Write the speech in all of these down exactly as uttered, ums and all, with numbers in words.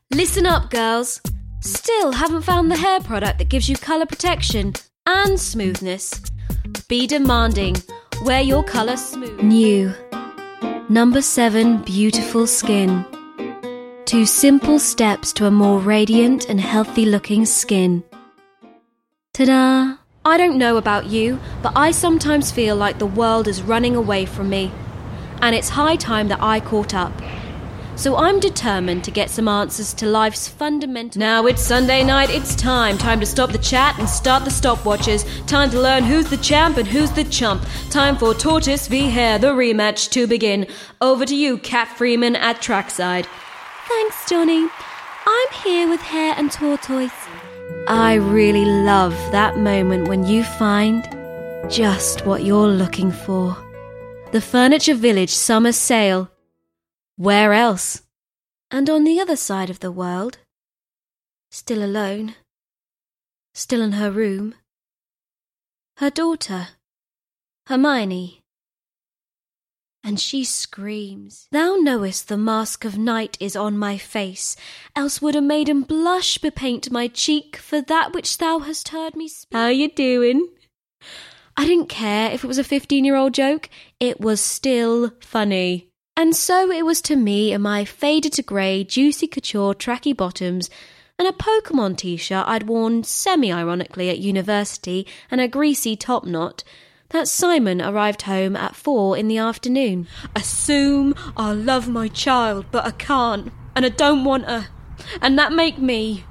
Listen up, girls. Still haven't found the hair product that gives you colour protection and smoothness? Be demanding. Wear your colour smooth. New. Number seven, beautiful skin. Two simple steps to a more radiant and healthy looking skin. Ta-da! I don't know about you, but I sometimes feel like the world is running away from me. And it's high time that I caught up. So I'm determined to get some answers to life's fundamental... Now it's Sunday night, it's time. Time to stop the chat and start the stopwatches. Time to learn who's the champ and who's the chump. Time for Tortoise v Hare, the rematch to begin. Over to you, Cat Freeman at trackside. Thanks, Johnny. I'm here with Hare and Tortoise. I really love that moment when you find just what you're looking for. The Furniture Village summer sale. Where else? And on the other side of the world, still alone, still in her room, her daughter, Hermione. And she screams, "Thou knowest the mask of night is on my face, else would a maiden blush bepaint my cheek for that which thou hast heard me speak." How you doing? I didn't care if it was a fifteen-year-old joke, it was still funny. And so it was to me in my faded to grey, juicy couture tracky bottoms and a Pokemon t-shirt I'd worn semi-ironically at university and a greasy top knot that Simon arrived home at four in the afternoon. Assume I love my child, but I can't, and I don't want her, and that make me...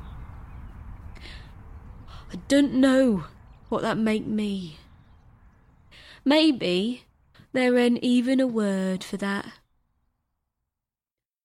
I don't know what that make me. Maybe there ain't even a word for that.